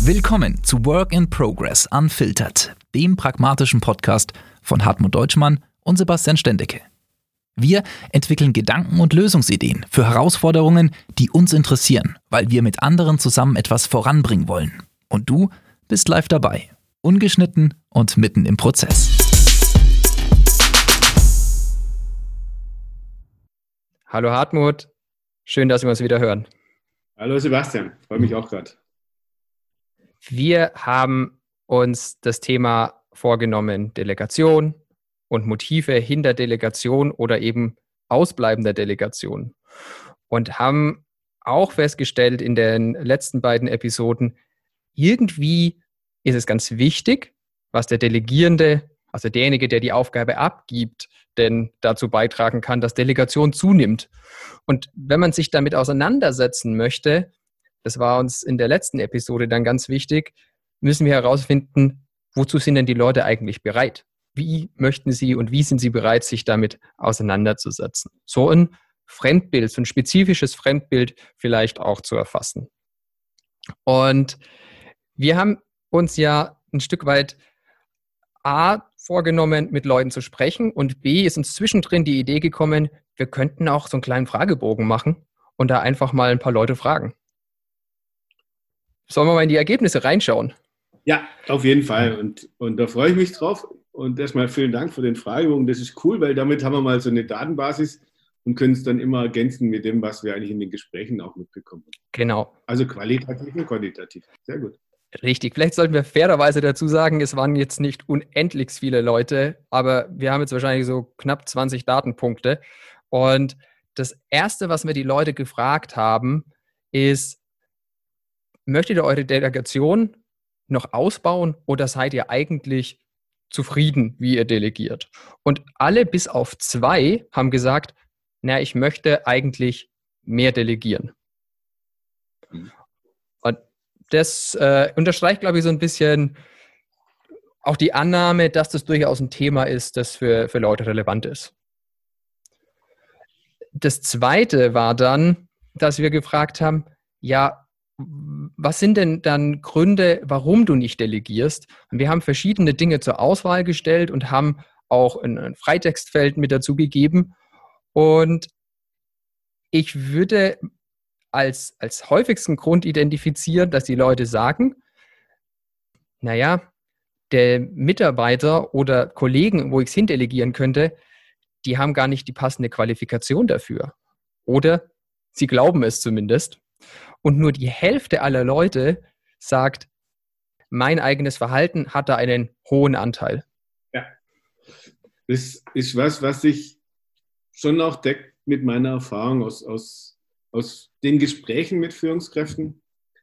Willkommen zu Work in Progress Unfiltered, dem pragmatischen Podcast von Hartmut Deutschmann und Sebastian Stendecke. Wir entwickeln Gedanken und Lösungsideen für Herausforderungen, die uns interessieren, weil wir mit anderen zusammen etwas voranbringen wollen. Und du bist live dabei, ungeschnitten und mitten im Prozess. Hallo Hartmut, schön, dass wir uns wieder hören. Hallo Sebastian, freue mich auch gerade. Wir haben uns das Thema vorgenommen, Delegation und Motive hinter Delegation oder eben ausbleibender Delegation. Und haben auch festgestellt in den letzten beiden Episoden, irgendwie ist es ganz wichtig, was der Delegierende, also derjenige, der die Aufgabe abgibt, denn dazu beitragen kann, dass Delegation zunimmt. Und wenn man sich damit auseinandersetzen möchte, das war uns in der letzten Episode dann ganz wichtig, müssen wir herausfinden, wozu sind denn die Leute eigentlich bereit? Wie möchten sie und wie sind sie bereit, sich damit auseinanderzusetzen? So ein Fremdbild, so ein spezifisches Fremdbild vielleicht auch zu erfassen. Und wir haben uns ja ein Stück weit A, vorgenommen, mit Leuten zu sprechen, und B, ist uns zwischendrin die Idee gekommen, wir könnten auch so einen kleinen Fragebogen machen und da einfach mal ein paar Leute fragen. Sollen wir mal in die Ergebnisse reinschauen? Ja, auf jeden Fall. Und da freue ich mich drauf. Und erstmal vielen Dank für den Fragebogen. Das ist cool, weil damit haben wir mal so eine Datenbasis und können es dann immer ergänzen mit dem, was wir eigentlich in den Gesprächen auch mitbekommen. Genau. Also qualitativ und quantitativ. Sehr gut. Richtig. Vielleicht sollten wir fairerweise dazu sagen, es waren jetzt nicht unendlich viele Leute, aber wir haben jetzt wahrscheinlich so knapp 20 Datenpunkte. Und das Erste, was wir die Leute gefragt haben, ist: Möchtet ihr eure Delegation noch ausbauen oder seid ihr eigentlich zufrieden, wie ihr delegiert? Und alle bis auf 2 haben gesagt, na, ich möchte eigentlich mehr delegieren. Und das unterstreicht, glaube ich, so ein bisschen auch die Annahme, dass das durchaus ein Thema ist, das für Leute relevant ist. Das Zweite war dann, dass wir gefragt haben, ja, was sind denn dann Gründe, warum du nicht delegierst? Und wir haben verschiedene Dinge zur Auswahl gestellt und haben auch ein Freitextfeld mit dazu gegeben. Und ich würde als häufigsten Grund identifizieren, dass die Leute sagen, naja, der Mitarbeiter oder Kollegen, wo ich es hindelegieren könnte, die haben gar nicht die passende Qualifikation dafür. Oder sie glauben es zumindest. Und nur die Hälfte aller Leute sagt, mein eigenes Verhalten hat da einen hohen Anteil. Ja, das ist was sich schon auch deckt mit meiner Erfahrung aus den Gesprächen mit Führungskräften.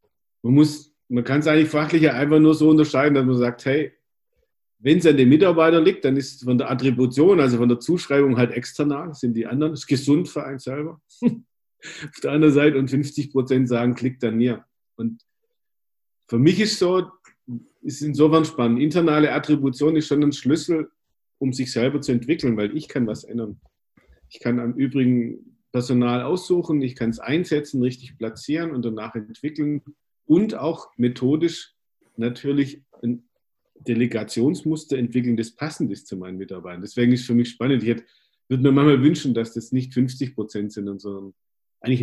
Man kann es eigentlich fachlich ja einfach nur so unterscheiden, dass man sagt, hey, wenn es an den Mitarbeiter liegt, dann ist von der Attribution, also von der Zuschreibung halt external, sind die anderen, ist gesund für einen selber. Auf der anderen Seite, und 50% sagen, klickt an mir. Und für mich ist insofern spannend. Internale Attribution ist schon ein Schlüssel, um sich selber zu entwickeln, weil ich kann was ändern. Ich kann am Übrigen Personal aussuchen, ich kann es einsetzen, richtig platzieren und danach entwickeln und auch methodisch natürlich ein Delegationsmuster entwickeln, das passend ist zu meinen Mitarbeitern. Deswegen ist es für mich spannend. Würde mir manchmal wünschen, dass das nicht 50% sind, sondern eigentlich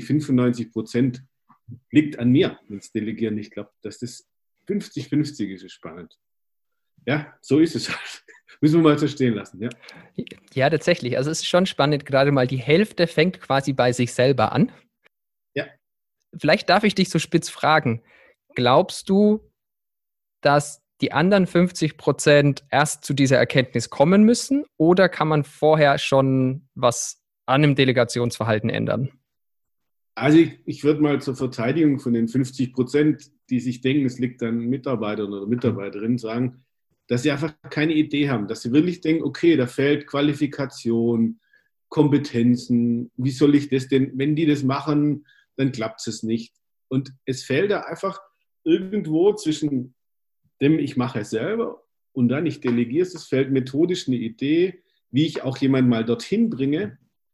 95% liegt an mir, wenn es Delegieren nicht klappt. Dass das 50-50 ist spannend. Ja, so ist es halt. Müssen wir mal so stehen lassen. Ja. Ja, tatsächlich. Also es ist schon spannend, gerade mal die Hälfte fängt quasi bei sich selber an. Ja. Vielleicht darf ich dich so spitz fragen. Glaubst du, dass die anderen 50% erst zu dieser Erkenntnis kommen müssen, oder kann man vorher schon was an dem Delegationsverhalten ändern? Also ich würde mal zur Verteidigung von den 50%, die sich denken, es liegt an Mitarbeitern oder Mitarbeiterinnen, sagen, dass sie einfach keine Idee haben, dass sie wirklich denken, okay, da fehlt Qualifikation, Kompetenzen, wie soll ich das denn, wenn die das machen, dann klappt es nicht. Und es fehlt da einfach irgendwo zwischen dem, ich mache es selber und dann ich delegiere es, fehlt methodisch eine Idee, wie ich auch jemanden mal dorthin bringe,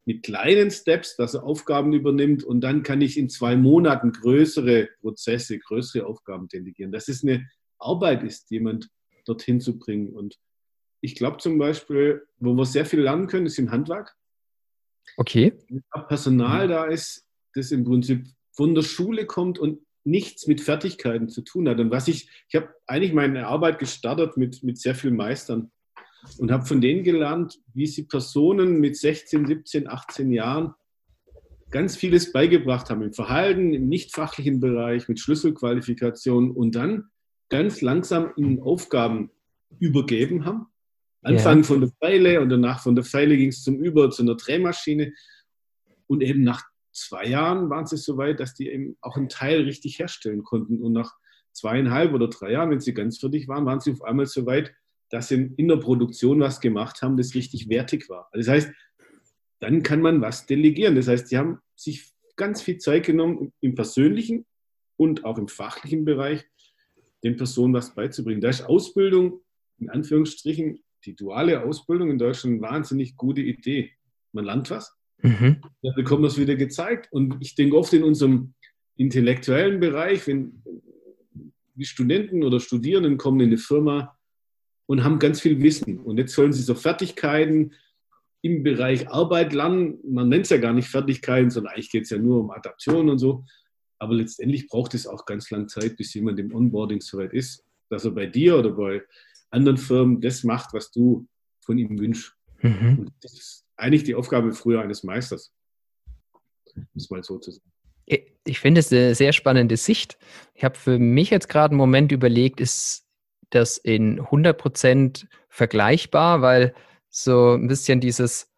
mit kleinen Steps, dass er Aufgaben übernimmt und dann kann ich in 2 Monaten größere Prozesse, größere Aufgaben delegieren. Dass es eine Arbeit ist, jemand dorthin zu bringen. Und ich glaube zum Beispiel, wo wir sehr viel lernen können, ist im Handwerk. Okay. Wenn Personal da ist, das im Prinzip von der Schule kommt und nichts mit Fertigkeiten zu tun hat. Und ich habe eigentlich meine Arbeit gestartet mit sehr vielen Meistern und habe von denen gelernt, wie sie Personen mit 16, 17, 18 Jahren ganz vieles beigebracht haben im Verhalten, im nicht-fachlichen Bereich, mit Schlüsselqualifikationen und dann ganz langsam ihnen Aufgaben übergeben haben. Anfangen von der Pfeile und danach von der Pfeile ging es zu einer Drehmaschine. Und eben nach 2 Jahren waren sie so weit, dass die eben auch einen Teil richtig herstellen konnten. Und nach 2,5 oder 3 Jahren, wenn sie ganz fertig waren, waren sie auf einmal so weit, dass sie in der Produktion was gemacht haben, das richtig wertig war. Also das heißt, dann kann man was delegieren. Das heißt, die haben sich ganz viel Zeit genommen, im persönlichen und auch im fachlichen Bereich den Personen was beizubringen. Da ist Ausbildung, in Anführungsstrichen, die duale Ausbildung in Deutschland eine wahnsinnig gute Idee. Man lernt was, dann bekommt man es wieder gezeigt. Und ich denke oft in unserem intellektuellen Bereich, wenn die Studenten oder Studierenden kommen in eine Firma und haben ganz viel Wissen. Und jetzt sollen sie so Fertigkeiten im Bereich Arbeit lernen. Man nennt es ja gar nicht Fertigkeiten, sondern eigentlich geht es ja nur um Adaption und so. Aber letztendlich braucht es auch ganz lange Zeit, bis jemand im Onboarding soweit ist, dass er bei dir oder bei anderen Firmen das macht, was du von ihm wünschst. Und das ist eigentlich die Aufgabe früher eines Meisters, um es mal so zu sagen. Ich finde es eine sehr spannende Sicht. Ich habe für mich jetzt gerade einen Moment überlegt, ist das in 100% vergleichbar, weil so ein bisschen dieses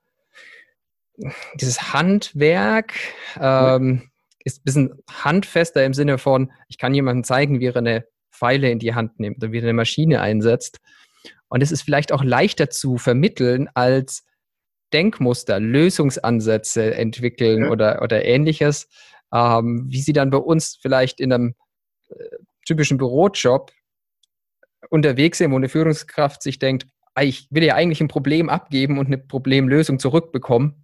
Handwerk ist ein bisschen handfester im Sinne von, ich kann jemandem zeigen, wie er eine Pfeile in die Hand nimmt oder wie er eine Maschine einsetzt. Und es ist vielleicht auch leichter zu vermitteln als Denkmuster, Lösungsansätze entwickeln oder Ähnliches, wie sie dann bei uns vielleicht in einem typischen Bürojob unterwegs sind, wo eine Führungskraft sich denkt, ich will ja eigentlich ein Problem abgeben und eine Problemlösung zurückbekommen.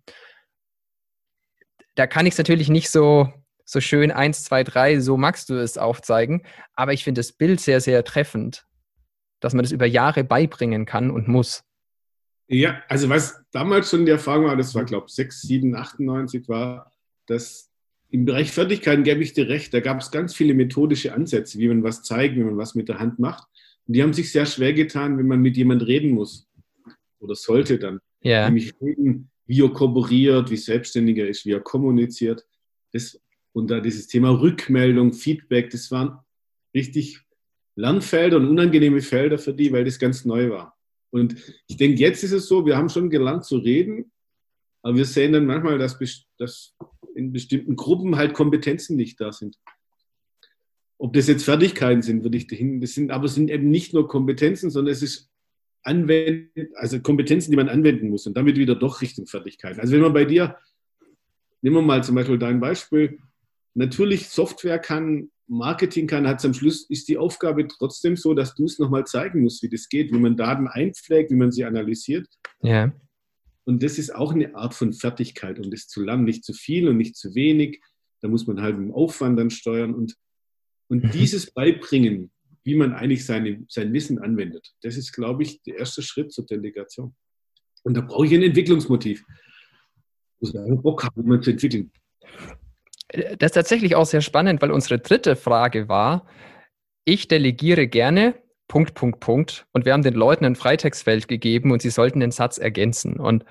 Da kann ich es natürlich nicht so schön 1, 2, 3, so magst du es aufzeigen, aber ich finde das Bild sehr, sehr treffend, dass man das über Jahre beibringen kann und muss. Ja, also was damals schon die Erfahrung war, das war, glaube ich, 6, 7, 98, war, dass im Bereich Fertigkeiten, gebe ich dir recht, da gab es ganz viele methodische Ansätze, wie man was zeigt, wie man was mit der Hand macht. Und die haben sich sehr schwer getan, wenn man mit jemand reden muss oder sollte dann. Ja. Nämlich reden, wie er kooperiert, wie selbstständig er ist, wie er kommuniziert. Und da dieses Thema Rückmeldung, Feedback, das waren richtig Lernfelder und unangenehme Felder für die, weil das ganz neu war. Und ich denke, jetzt ist es so, wir haben schon gelernt zu reden, aber wir sehen dann manchmal, dass in bestimmten Gruppen halt Kompetenzen nicht da sind. Ob das jetzt Fertigkeiten sind, würde ich dahin, es sind eben nicht nur Kompetenzen, sondern es ist Kompetenzen, die man anwenden muss und damit wieder doch Richtung Fertigkeiten. Also wenn man bei dir, nehmen wir mal zum Beispiel dein Beispiel, natürlich Software kann, Marketing kann, hat es am Schluss, ist die Aufgabe trotzdem so, dass du es nochmal zeigen musst, wie das geht, wie man Daten einpflegt, wie man sie analysiert. Ja. Und das ist auch eine Art von Fertigkeit, um das zu lernen, nicht zu viel und nicht zu wenig. Da muss man halt mit dem Aufwand dann steuern und dieses Beibringen, wie man eigentlich sein Wissen anwendet, das ist, glaube ich, der erste Schritt zur Delegation. Und da brauche ich ein Entwicklungsmotiv. Ich muss einen Bock haben, um zu entwickeln. Das ist tatsächlich auch sehr spannend, weil unsere dritte Frage war, ich delegiere gerne, .. Und wir haben den Leuten ein Freitextfeld gegeben und sie sollten den Satz ergänzen. Und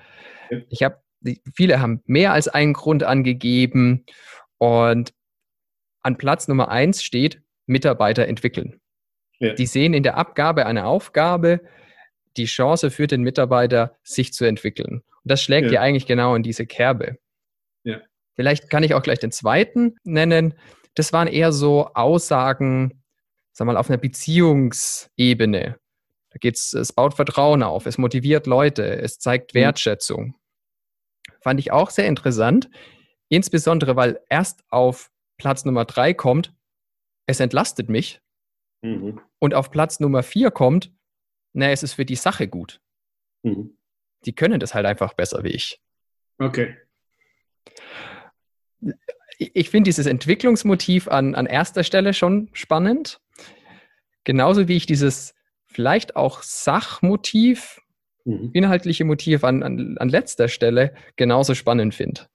viele haben mehr als einen Grund angegeben und an Platz Nummer 1 steht Mitarbeiter entwickeln. Ja. Die sehen in der Abgabe einer Aufgabe die Chance für den Mitarbeiter, sich zu entwickeln. Und das schlägt ja eigentlich genau in diese Kerbe. Ja. Vielleicht kann ich auch gleich den zweiten nennen. Das waren eher so Aussagen, sag mal, auf einer Beziehungsebene. Es baut Vertrauen auf, es motiviert Leute, es zeigt Wertschätzung. Fand ich auch sehr interessant, insbesondere, weil erst auf Platz Nummer 3 kommt, es entlastet mich. Und auf Platz Nummer 4 kommt, es ist für die Sache gut. Die können das halt einfach besser wie ich. Okay. Ich finde dieses Entwicklungsmotiv an erster Stelle schon spannend. Genauso wie ich dieses vielleicht auch Sachmotiv, inhaltliche Motiv an letzter Stelle genauso spannend finde.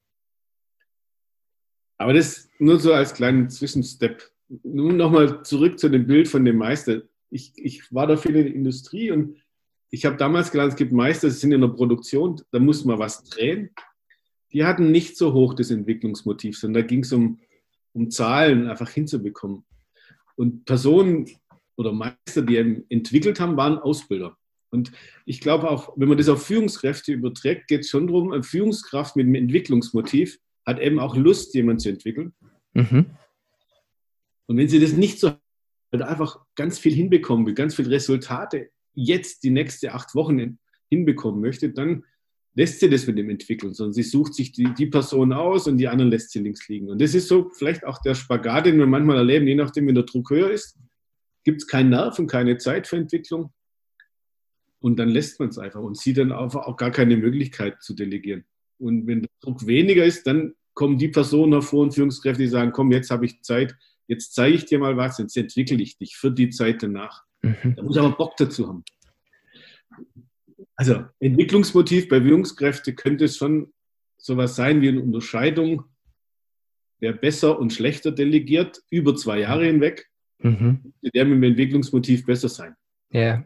Aber das nur so als kleinen Zwischenstep. Nun nochmal zurück zu dem Bild von dem Meister. Ich war da viel in der Industrie und ich habe damals gelernt, es gibt Meister, die sind in der Produktion, da muss man was drehen. Die hatten nicht so hoch das Entwicklungsmotiv, sondern da ging es um Zahlen einfach hinzubekommen. Und Personen oder Meister, die eben entwickelt haben, waren Ausbilder. Und ich glaube auch, wenn man das auf Führungskräfte überträgt, geht es schon darum, eine Führungskraft mit einem Entwicklungsmotiv hat eben auch Lust, jemanden zu entwickeln. Und wenn sie das nicht so einfach ganz viel hinbekommen will, ganz viele Resultate jetzt die nächsten 8 Wochen hinbekommen möchte, dann lässt sie das mit dem entwickeln, sondern sie sucht sich die Person aus und die anderen lässt sie links liegen. Und das ist so vielleicht auch der Spagat, den wir manchmal erleben, je nachdem, wie der Druck höher ist, gibt es keinen Nerv und keine Zeit für Entwicklung. Und dann lässt man es einfach und sieht dann auch gar keine Möglichkeit zu delegieren. Und wenn der Druck weniger ist, dann kommen die Personen hervor und Führungskräfte, die sagen, komm, jetzt habe ich Zeit, jetzt zeige ich dir mal was, jetzt entwickle ich dich für die Zeit danach. Da muss aber Bock dazu haben. Also Entwicklungsmotiv bei Führungskräften könnte es schon sowas sein wie eine Unterscheidung, wer besser und schlechter delegiert, über 2 Jahre hinweg, der mit dem Entwicklungsmotiv besser sein. Ja.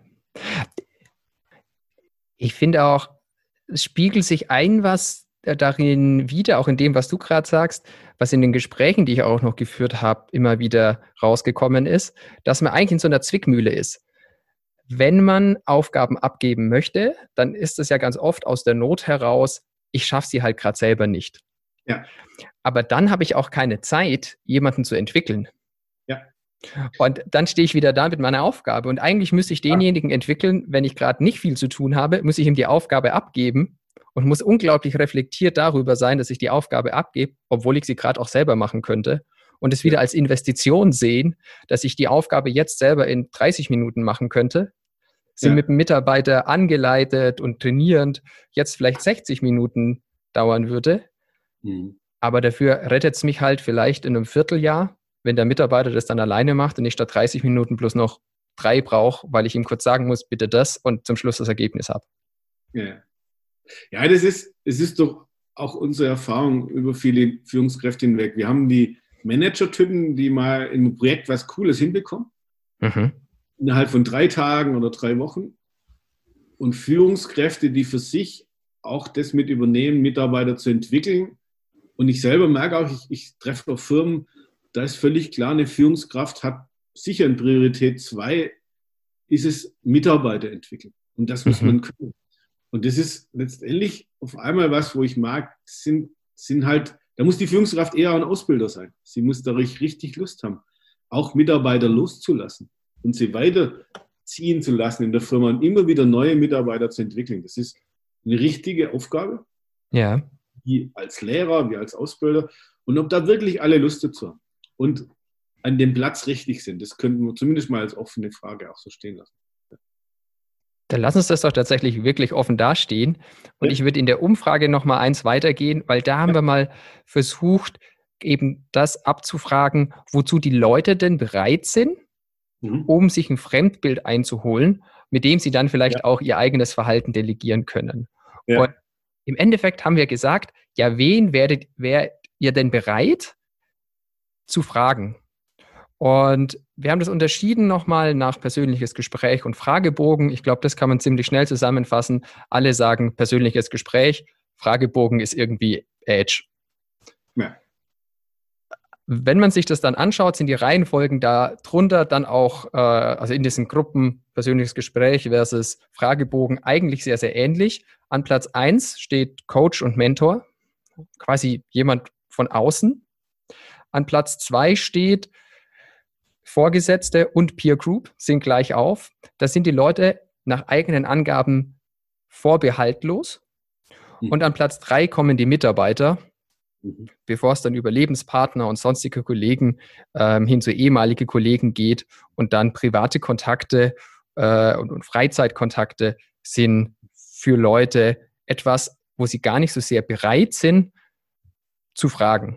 Ich finde auch, es spiegelt sich was darin wieder, auch in dem, was du gerade sagst, was in den Gesprächen, die ich auch noch geführt habe, immer wieder rausgekommen ist, dass man eigentlich in so einer Zwickmühle ist. Wenn man Aufgaben abgeben möchte, dann ist es ja ganz oft aus der Not heraus, ich schaffe sie halt gerade selber nicht. Ja. Aber dann habe ich auch keine Zeit, jemanden zu entwickeln. Ja. Und dann stehe ich wieder da mit meiner Aufgabe. Und eigentlich müsste ich denjenigen entwickeln, wenn ich gerade nicht viel zu tun habe, muss ich ihm die Aufgabe abgeben und muss unglaublich reflektiert darüber sein, dass ich die Aufgabe abgebe, obwohl ich sie gerade auch selber machen könnte. Und es wieder als Investition sehen, dass ich die Aufgabe jetzt selber in 30 Minuten machen könnte, sie mit dem Mitarbeiter angeleitet und trainierend jetzt vielleicht 60 Minuten dauern würde. Aber dafür rettet es mich halt vielleicht in einem Vierteljahr, wenn der Mitarbeiter das dann alleine macht und ich statt 30 Minuten bloß noch 3 brauche, weil ich ihm kurz sagen muss, bitte das und zum Schluss das Ergebnis habe. Ja, das ist doch auch unsere Erfahrung über viele Führungskräfte hinweg. Wir haben die Manager-Typen, die mal in einem Projekt was Cooles hinbekommen, innerhalb von 3 Tagen oder 3 Wochen. Und Führungskräfte, die für sich auch das mit übernehmen, Mitarbeiter zu entwickeln. Und ich selber merke auch, ich treffe auf Firmen, da ist völlig klar, eine Führungskraft hat sicher in Priorität 2, ist es Mitarbeiter entwickeln. Und das muss man können. Und das ist letztendlich auf einmal was, wo ich mag, sind halt, da muss die Führungskraft eher ein Ausbilder sein. Sie muss da richtig Lust haben, auch Mitarbeiter loszulassen und sie weiterziehen zu lassen in der Firma und immer wieder neue Mitarbeiter zu entwickeln. Das ist eine richtige Aufgabe, wie als Lehrer, wie als Ausbilder. Und ob da wirklich alle Lust dazu haben und an dem Platz richtig sind, das könnten wir zumindest mal als offene Frage auch so stehen lassen. Dann lass uns das doch tatsächlich wirklich offen dastehen. Und ich würde in der Umfrage noch mal eins weitergehen, weil da haben wir mal versucht, eben das abzufragen, wozu die Leute denn bereit sind, um sich ein Fremdbild einzuholen, mit dem sie dann vielleicht auch ihr eigenes Verhalten delegieren können. Und im Endeffekt haben wir gesagt, ja, wen wärt ihr denn bereit zu fragen? Und wir haben das unterschieden nochmal nach persönliches Gespräch und Fragebogen. Ich glaube, das kann man ziemlich schnell zusammenfassen. Alle sagen persönliches Gespräch, Fragebogen ist irgendwie Edge. Ja. Wenn man sich das dann anschaut, sind die Reihenfolgen da drunter dann auch, also in diesen Gruppen persönliches Gespräch versus Fragebogen eigentlich sehr, sehr ähnlich. An Platz 1 steht Coach und Mentor, quasi jemand von außen. An Platz 2 steht Vorgesetzte und Peer Group sind gleich auf. Da sind die Leute nach eigenen Angaben vorbehaltlos. Und an Platz 3 kommen die Mitarbeiter, bevor es dann über Lebenspartner und sonstige Kollegen hin zu ehemalige Kollegen geht. Und dann private Kontakte und Freizeitkontakte sind für Leute etwas, wo sie gar nicht so sehr bereit sind, zu fragen.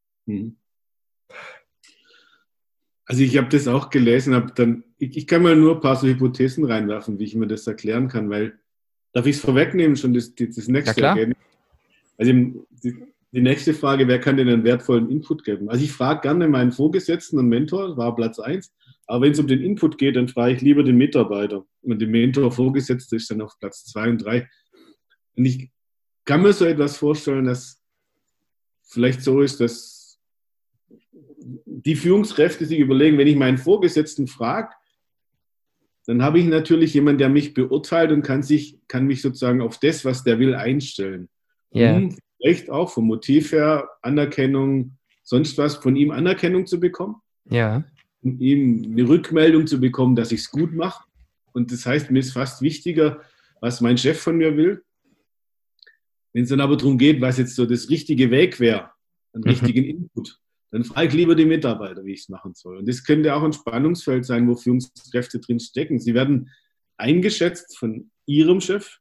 Also ich habe das auch gelesen, ich kann mal nur ein paar so Hypothesen reinwerfen, wie ich mir das erklären kann, weil, darf ich es vorwegnehmen, schon das nächste Ergebnis? Also die nächste Frage, wer kann denn einen wertvollen Input geben? Also ich frage gerne meinen Vorgesetzten und Mentor, das war Platz 1, aber wenn es um den Input geht, dann frage ich lieber den Mitarbeiter. Und den Mentor, Vorgesetzte ist dann auf Platz 2 und 3. Und ich kann mir so etwas vorstellen, dass vielleicht so ist, dass die Führungskräfte sich überlegen, wenn ich meinen Vorgesetzten frage, dann habe ich natürlich jemanden, der mich beurteilt und kann mich sozusagen auf das, was der will, einstellen. Yeah. Vielleicht auch vom Motiv her Anerkennung, sonst was, von ihm Anerkennung zu bekommen. Ja. Um ihm eine Rückmeldung zu bekommen, dass ich es gut mache. Und das heißt, mir ist fast wichtiger, was mein Chef von mir will. Wenn es dann aber darum geht, was jetzt so das richtige Weg wäre, einen richtigen Input, dann frage ich lieber die Mitarbeiter, wie ich es machen soll. Und das könnte auch ein Spannungsfeld sein, wo Führungskräfte drin stecken. Sie werden eingeschätzt von ihrem Chef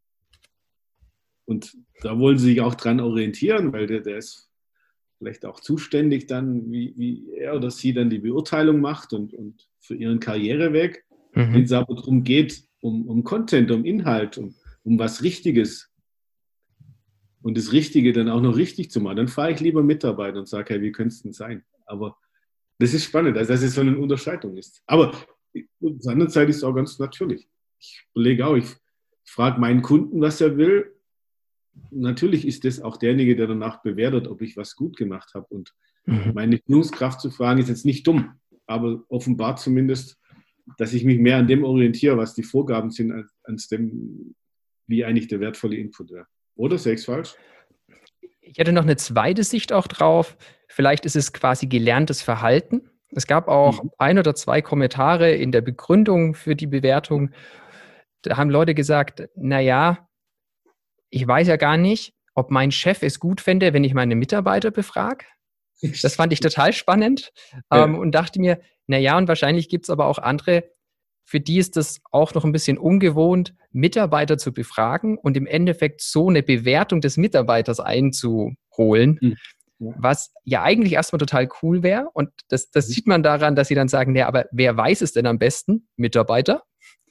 und da wollen sie sich auch dran orientieren, weil der ist vielleicht auch zuständig dann, wie er oder sie dann die Beurteilung macht und für ihren Karriereweg. Wenn es aber darum geht, um Content, um Inhalt, um was Richtiges und das Richtige dann auch noch richtig zu machen, dann frage ich lieber Mitarbeiter und sage, hey, wie könnte es denn sein? Aber das ist spannend, also dass es so eine Unterscheidung ist. Aber auf der anderen Seite ist es auch ganz natürlich. Ich überlege auch, ich frage meinen Kunden, was er will. Natürlich ist das auch derjenige, der danach bewertet, ob ich was gut gemacht habe. Und meine Führungskraft zu fragen, ist jetzt nicht dumm, aber offenbart zumindest, dass ich mich mehr an dem orientiere, was die Vorgaben sind, als dem, wie eigentlich der wertvolle Input wäre. Oder sehe ich es falsch? Ich hätte noch eine zweite Sicht auch drauf. Vielleicht ist es quasi gelerntes Verhalten. Es gab auch 1 oder 2 Kommentare in der Begründung für die Bewertung. Da haben Leute gesagt, naja, ich weiß ja gar nicht, ob mein Chef es gut fände, wenn ich meine Mitarbeiter befrage. Das fand ich total spannend und dachte mir, naja, und wahrscheinlich gibt es aber auch andere, für die ist das auch noch ein bisschen ungewohnt, Mitarbeiter zu befragen und im Endeffekt so eine Bewertung des Mitarbeiters einzuholen, was ja eigentlich erstmal total cool wäre. Und das sieht man daran, dass sie dann sagen, ja, aber wer weiß es denn am besten? Mitarbeiter.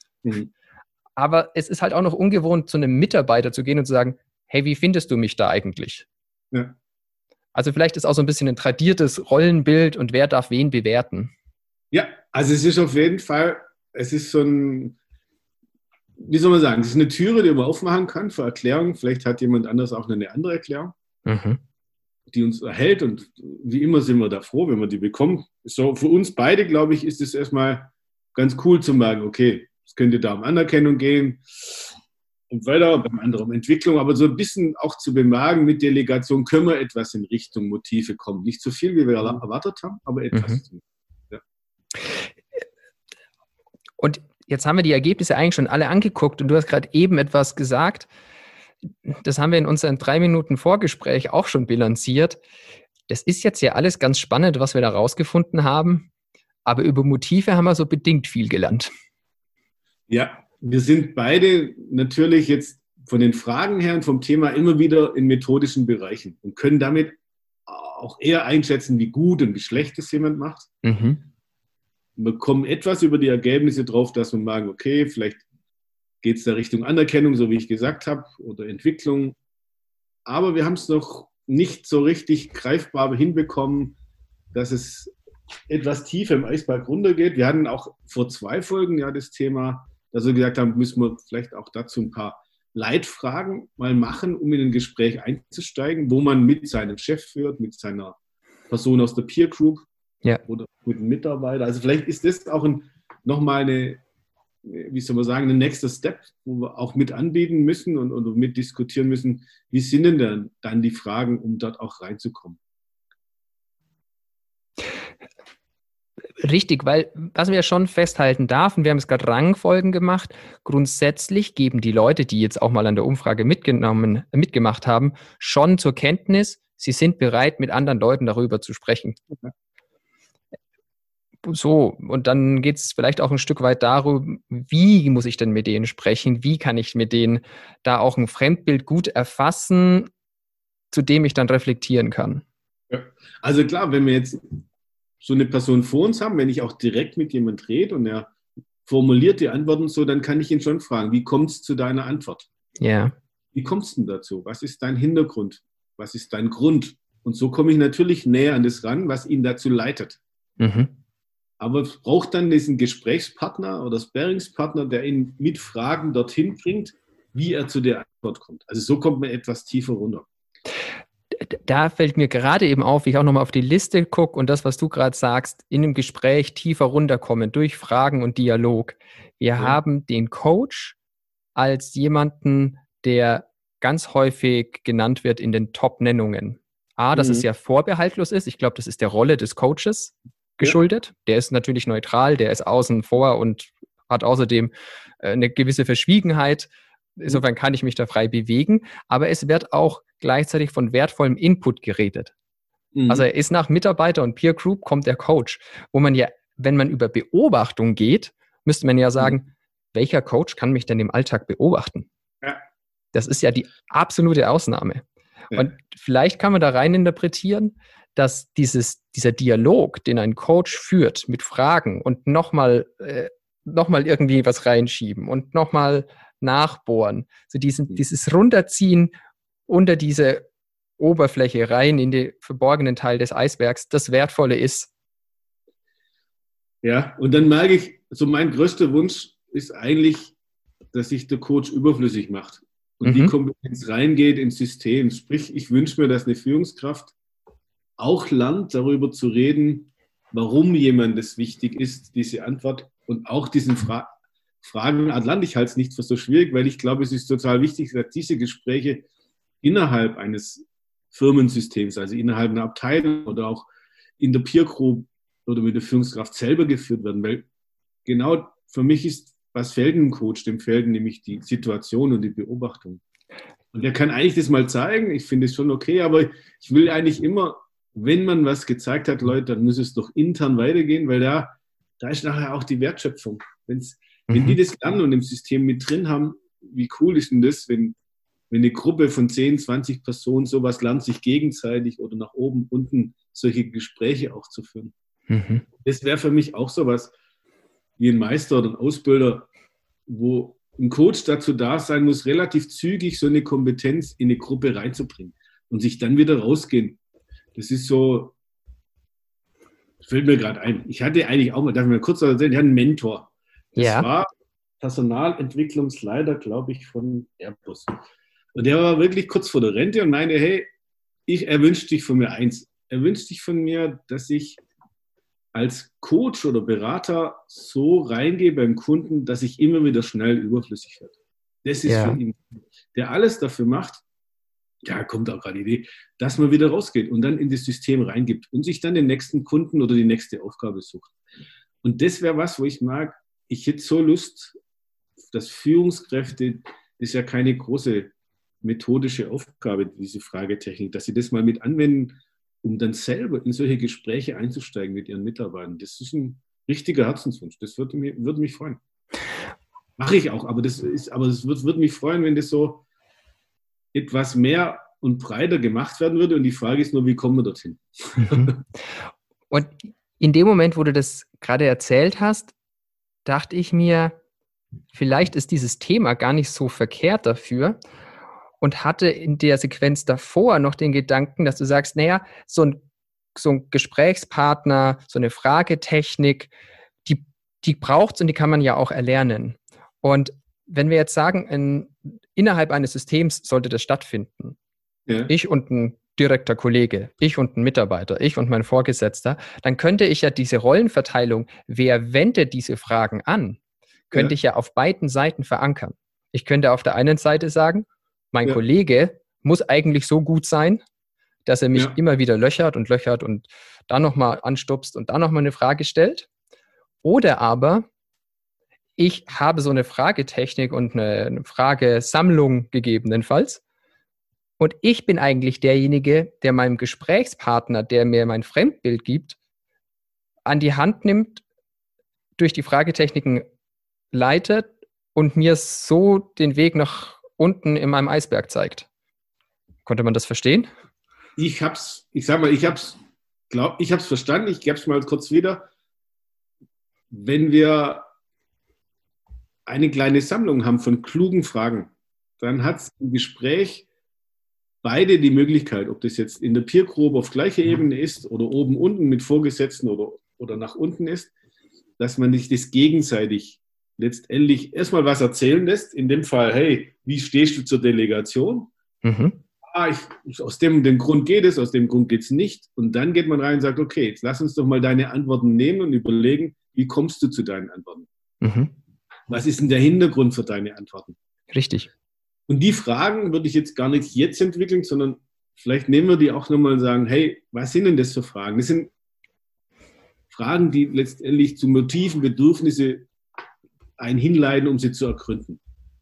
Aber es ist halt auch noch ungewohnt, zu einem Mitarbeiter zu gehen und zu sagen, hey, wie findest du mich da eigentlich? Ja. Also vielleicht ist auch so ein bisschen ein tradiertes Rollenbild und wer darf wen bewerten. Ja, also es ist auf jeden Fall, es ist so ein, wie soll man sagen, es ist eine Türe, die man aufmachen kann für Erklärungen. Vielleicht hat jemand anders auch eine andere Erklärung, die uns erhält. Und wie immer sind wir da froh, wenn wir die bekommen. So für uns beide, glaube ich, ist es erstmal ganz cool zu merken, okay, es könnte da um Anerkennung gehen und weiter, beim anderen um Entwicklung, aber so ein bisschen auch zu bemerken, mit Delegation können wir etwas in Richtung Motive kommen. Nicht so viel, wie wir erwartet haben, aber etwas. Ja. Und jetzt haben wir die Ergebnisse eigentlich schon alle angeguckt und du hast gerade eben etwas gesagt, das haben wir in unseren 3 Minuten Vorgespräch auch schon bilanziert. Das ist jetzt ja alles ganz spannend, was wir da rausgefunden haben, aber über Motive haben wir so bedingt viel gelernt. Ja, wir sind beide natürlich jetzt von den Fragen her und vom Thema immer wieder in methodischen Bereichen und können damit auch eher einschätzen, wie gut und wie schlecht es jemand macht. Wir kommen etwas über die Ergebnisse drauf, dass wir merken, okay, vielleicht geht es da Richtung Anerkennung, so wie ich gesagt habe, oder Entwicklung. Aber wir haben es noch nicht so richtig greifbar hinbekommen, dass es etwas tiefer im Eisberg runtergeht. Wir hatten auch vor 2 Folgen ja das Thema, dass wir gesagt haben, müssen wir vielleicht auch dazu ein paar Leitfragen mal machen, um in ein Gespräch einzusteigen, wo man mit seinem Chef führt, mit seiner Person aus der Peer Group oder mit einem Mitarbeiter. Also vielleicht ist das auch nochmal eine, wie soll man sagen, ein nächster Step, wo wir auch mit anbieten müssen und mit diskutieren müssen, wie sind denn dann die Fragen, um dort auch reinzukommen. Richtig, weil was wir schon festhalten darf, und wir haben es gerade Rangfolgen gemacht, grundsätzlich geben die Leute, die jetzt auch mal an der Umfrage mitgemacht haben, schon zur Kenntnis, sie sind bereit, mit anderen Leuten darüber zu sprechen. So, und dann geht es vielleicht auch ein Stück weit darum, wie muss ich denn mit denen sprechen, wie kann ich mit denen da auch ein Fremdbild gut erfassen zu dem ich dann reflektieren kann. Ja. Also klar, wenn wir jetzt so eine Person vor uns haben, wenn ich auch direkt mit jemand rede und er formuliert die Antworten so, dann kann ich ihn schon fragen, wie kommt es zu deiner Antwort? Ja. Wie kommst du denn dazu? Was ist dein Hintergrund? Was ist dein Grund? Und so komme ich natürlich näher an das ran, was ihn dazu leitet. Mhm. Aber es braucht dann diesen Gesprächspartner oder Sparringspartner, der ihn mit Fragen dorthin bringt, wie er zu der Antwort kommt. Also so kommt man etwas tiefer runter. Da fällt mir gerade eben auf, wie ich auch nochmal auf die Liste gucke und das, was du gerade sagst, in einem Gespräch tiefer runterkommen durch Fragen und Dialog. Wir haben den Coach als jemanden, der ganz häufig genannt wird in den Top-Nennungen. Dass es ja vorbehaltlos ist. Ich glaube, das ist der Rolle des Coaches geschuldet. Ja. Der ist natürlich neutral, der ist außen vor und hat außerdem eine gewisse Verschwiegenheit. Insofern kann ich mich da frei bewegen. Aber es wird auch gleichzeitig von wertvollem Input geredet. Also er ist nach Mitarbeiter und Peer Group kommt der Coach, wo man ja, wenn man über Beobachtung geht, müsste man ja sagen, welcher Coach kann mich denn im Alltag beobachten? Ja. Das ist ja die absolute Ausnahme. Ja. Und vielleicht kann man da rein interpretieren, dass dieser Dialog, den ein Coach führt mit Fragen und nochmal irgendwie was reinschieben und nochmal nachbohren, so dieses Runterziehen unter diese Oberfläche rein in den verborgenen Teil des Eisbergs, das Wertvolle ist. Ja, und dann merke ich, so mein größter Wunsch ist eigentlich, dass sich der Coach überflüssig macht und die Kompetenz reingeht ins System. Sprich, ich wünsche mir, dass eine Führungskraft auch lernt, darüber zu reden, warum jemand es wichtig ist, diese Antwort und auch diesen Fragen lande ich halt nicht für so schwierig, weil ich glaube, es ist total wichtig, dass diese Gespräche innerhalb eines Firmensystems, also innerhalb einer Abteilung oder auch in der Peer Group oder mit der Führungskraft selber geführt werden, weil genau für mich ist, was fehlt einem Coach? Dem fehlt nämlich die Situation und die Beobachtung. Und der kann eigentlich das mal zeigen, ich finde es schon okay, aber ich will eigentlich immer, wenn man was gezeigt hat, Leute, dann muss es doch intern weitergehen, weil da ist nachher auch die Wertschöpfung. Wenn die das lernen und im System mit drin haben, wie cool ist denn das, wenn eine Gruppe von 10, 20 Personen sowas lernt, sich gegenseitig oder nach oben, unten solche Gespräche auch zu führen. Das wäre für mich auch sowas wie ein Meister oder ein Ausbilder, wo ein Coach dazu da sein muss, relativ zügig so eine Kompetenz in eine Gruppe reinzubringen und sich dann wieder rausgehen. Das ist so, fällt mir gerade ein. Ich hatte eigentlich auch mal, darf ich mal kurz erzählen, ich hatte einen Mentor. Das war Personalentwicklungsleiter, glaube ich, von Airbus. Und der war wirklich kurz vor der Rente und meinte, hey, er wünscht sich von mir eins. Er wünscht sich von mir, dass ich als Coach oder Berater so reingehe beim Kunden, dass ich immer wieder schnell überflüssig werde. Das ist für ihn, der alles dafür macht, ja, kommt auch gerade die Idee, dass man wieder rausgeht und dann in das System reingibt und sich dann den nächsten Kunden oder die nächste Aufgabe sucht. Und das wäre was, wo ich mag, ich hätte so Lust, dass Führungskräfte, das ist ja keine große methodische Aufgabe, diese Fragetechnik, dass sie das mal mit anwenden, um dann selber in solche Gespräche einzusteigen mit ihren Mitarbeitern. Das ist ein richtiger Herzenswunsch. Das würde mich freuen. Mache ich auch, aber das würde mich freuen, wenn das so etwas mehr und breiter gemacht werden würde. Und die Frage ist nur, wie kommen wir dorthin? Und in dem Moment, wo du das gerade erzählt hast, dachte ich mir, vielleicht ist dieses Thema gar nicht so verkehrt dafür und hatte in der Sequenz davor noch den Gedanken, dass du sagst, naja, so ein Gesprächspartner, so eine Fragetechnik, die braucht es und die kann man ja auch erlernen. Und wenn wir jetzt sagen, innerhalb eines Systems sollte das stattfinden, ich und ein direkter Kollege, ich und ein Mitarbeiter, ich und mein Vorgesetzter, dann könnte ich ja diese Rollenverteilung, wer wendet diese Fragen an, könnte ich ja auf beiden Seiten verankern. Ich könnte auf der einen Seite sagen, mein Kollege muss eigentlich so gut sein, dass er mich immer wieder löchert und dann nochmal anstupst und dann nochmal eine Frage stellt. Oder aber ich habe so eine Fragetechnik und eine Fragesammlung gegebenenfalls und ich bin eigentlich derjenige, der meinem Gesprächspartner, der mir mein Fremdbild gibt, an die Hand nimmt, durch die Fragetechniken leitet und mir so den Weg nach unten in meinem Eisberg zeigt. Konnte man das verstehen? Ich hab's verstanden. Ich gebe es mal kurz wieder. Wenn wir eine kleine Sammlung haben von klugen Fragen, dann hat es im Gespräch beide die Möglichkeit, ob das jetzt in der Peer Group auf gleicher Ebene ist oder oben unten mit Vorgesetzten oder nach unten ist, dass man sich das gegenseitig letztendlich erstmal was erzählen lässt. In dem Fall, hey, wie stehst du zur Delegation? Aus dem Grund geht es, aus dem Grund geht es nicht. Und dann geht man rein und sagt, okay, jetzt lass uns doch mal deine Antworten nehmen und überlegen, wie kommst du zu deinen Antworten? Was ist denn der Hintergrund für deine Antworten? Richtig. Und die Fragen würde ich jetzt gar nicht jetzt entwickeln, sondern vielleicht nehmen wir die auch nochmal und sagen, hey, was sind denn das für Fragen? Das sind Fragen, die letztendlich zu Motiven, Bedürfnisse einen hinleiten, um sie zu ergründen.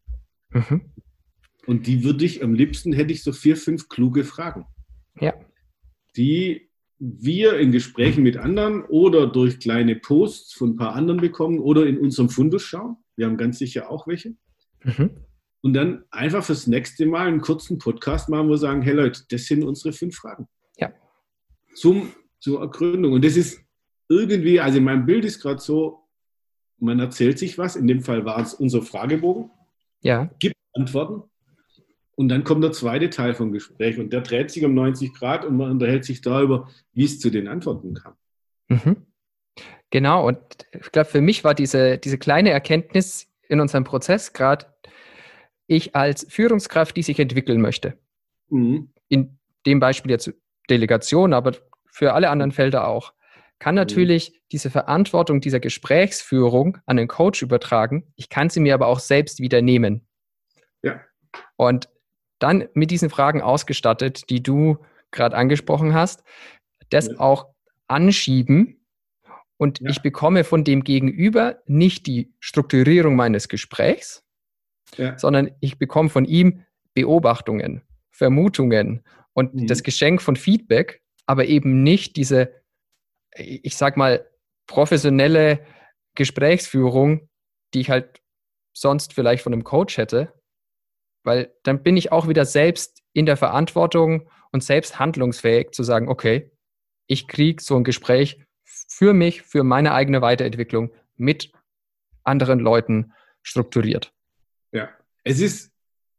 Und die am liebsten hätte ich so 4, 5 kluge Fragen. Ja. Die wir in Gesprächen mit anderen oder durch kleine Posts von ein paar anderen bekommen oder in unserem Fundus schauen. Wir haben ganz sicher auch welche. Und dann einfach fürs nächste Mal einen kurzen Podcast machen, wo wir sagen, hey Leute, das sind unsere 5 Fragen. Ja. Zur Ergründung. Und das ist irgendwie, also mein Bild ist gerade so, man erzählt sich was, in dem Fall war es unser Fragebogen, gibt Antworten und dann kommt der zweite Teil vom Gespräch und der dreht sich um 90 Grad und man unterhält sich darüber, wie es zu den Antworten kam. Genau, und ich glaube, für mich war diese kleine Erkenntnis in unserem Prozess gerade, ich als Führungskraft, die sich entwickeln möchte, in dem Beispiel jetzt Delegation, aber für alle anderen Felder auch, kann natürlich diese Verantwortung dieser Gesprächsführung an den Coach übertragen. Ich kann sie mir aber auch selbst wieder nehmen. Ja. Und dann mit diesen Fragen ausgestattet, die du gerade angesprochen hast, das auch anschieben und ich bekomme von dem Gegenüber nicht die Strukturierung meines Gesprächs, sondern ich bekomme von ihm Beobachtungen, Vermutungen und das Geschenk von Feedback, aber eben nicht diese, ich sag mal, professionelle Gesprächsführung, die ich halt sonst vielleicht von einem Coach hätte, weil dann bin ich auch wieder selbst in der Verantwortung und selbst handlungsfähig zu sagen, okay, ich kriege so ein Gespräch für mich, für meine eigene Weiterentwicklung mit anderen Leuten strukturiert. Ja, ich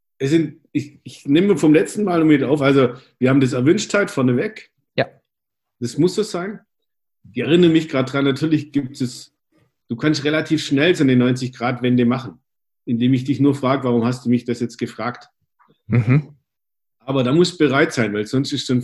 nehme vom letzten Mal mit auf, also wir haben das Erwünschtheit vorneweg. Ja. Das muss so sein. Ich erinnere mich gerade dran, natürlich du kannst relativ schnell so eine 90-Grad-Wende machen, indem ich dich nur frage, warum hast du mich das jetzt gefragt? Aber da musst du bereit sein, weil sonst ist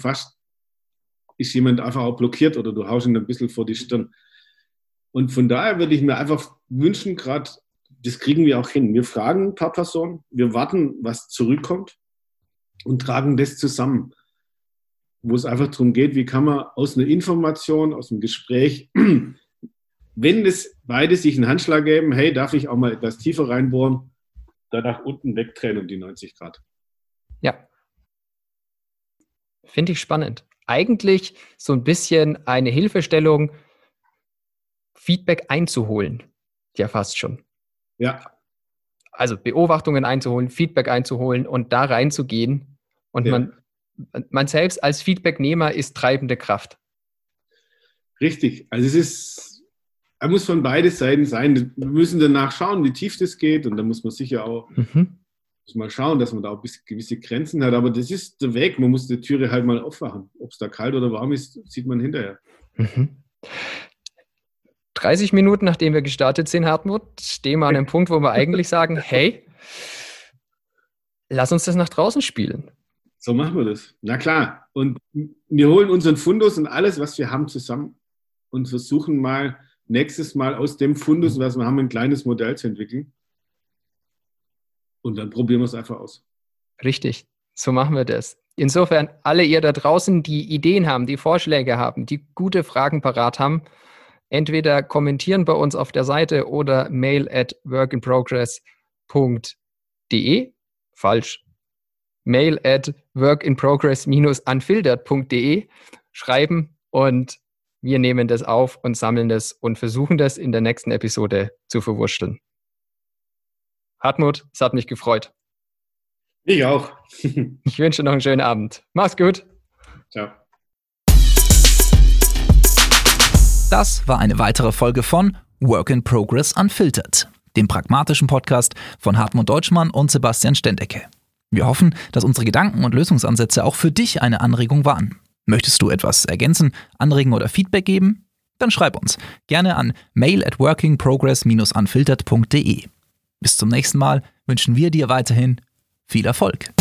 jemand einfach auch blockiert oder du haust ihn ein bisschen vor die Stirn. Und von daher würde ich mir einfach wünschen, gerade, das kriegen wir auch hin. Wir fragen ein paar Personen, wir warten, was zurückkommt und tragen das zusammen, wo es einfach darum geht, wie kann man aus einer Information, aus einem Gespräch, wenn das beide sich einen Handschlag geben, hey, darf ich auch mal etwas tiefer reinbohren, da nach unten wegdrehen um die 90 Grad. Ja. Finde ich spannend. Eigentlich so ein bisschen eine Hilfestellung, Feedback einzuholen. Ja, fast schon. Ja. Also Beobachtungen einzuholen, Feedback einzuholen und da reinzugehen. Und man selbst als Feedbacknehmer ist treibende Kraft. Richtig. Also er muss von beiden Seiten sein. Wir müssen danach schauen, wie tief das geht. Und da muss man sicher auch mal schauen, dass man da auch gewisse Grenzen hat. Aber das ist der Weg. Man muss die Türe halt mal aufmachen. Ob es da kalt oder warm ist, sieht man hinterher. 30 Minuten, nachdem wir gestartet sind, Hartmut, stehen wir an einem Punkt, wo wir eigentlich sagen, hey, lass uns das nach draußen spielen. So machen wir das. Na klar. Und wir holen unseren Fundus und alles, was wir haben, zusammen und versuchen mal nächstes Mal aus dem Fundus, was wir haben, ein kleines Modell zu entwickeln. Und dann probieren wir es einfach aus. Richtig, so machen wir das. Insofern, alle ihr da draußen, die Ideen haben, die Vorschläge haben, die gute Fragen parat haben, entweder kommentieren bei uns auf der Seite oder mail@workinprogress.de. Falsch. mail@workinprogress-unfiltert.de schreiben und wir nehmen das auf und sammeln das und versuchen das in der nächsten Episode zu verwursteln. Hartmut, es hat mich gefreut. Ich auch. Ich wünsche noch einen schönen Abend. Mach's gut. Ciao. Das war eine weitere Folge von Work in Progress Unfiltered, dem pragmatischen Podcast von Hartmut Deutschmann und Sebastian Stendecke. Wir hoffen, dass unsere Gedanken und Lösungsansätze auch für dich eine Anregung waren. Möchtest du etwas ergänzen, anregen oder Feedback geben? Dann schreib uns gerne an mail@workingprogress-unfiltered.de. Bis zum nächsten Mal wünschen wir dir weiterhin viel Erfolg.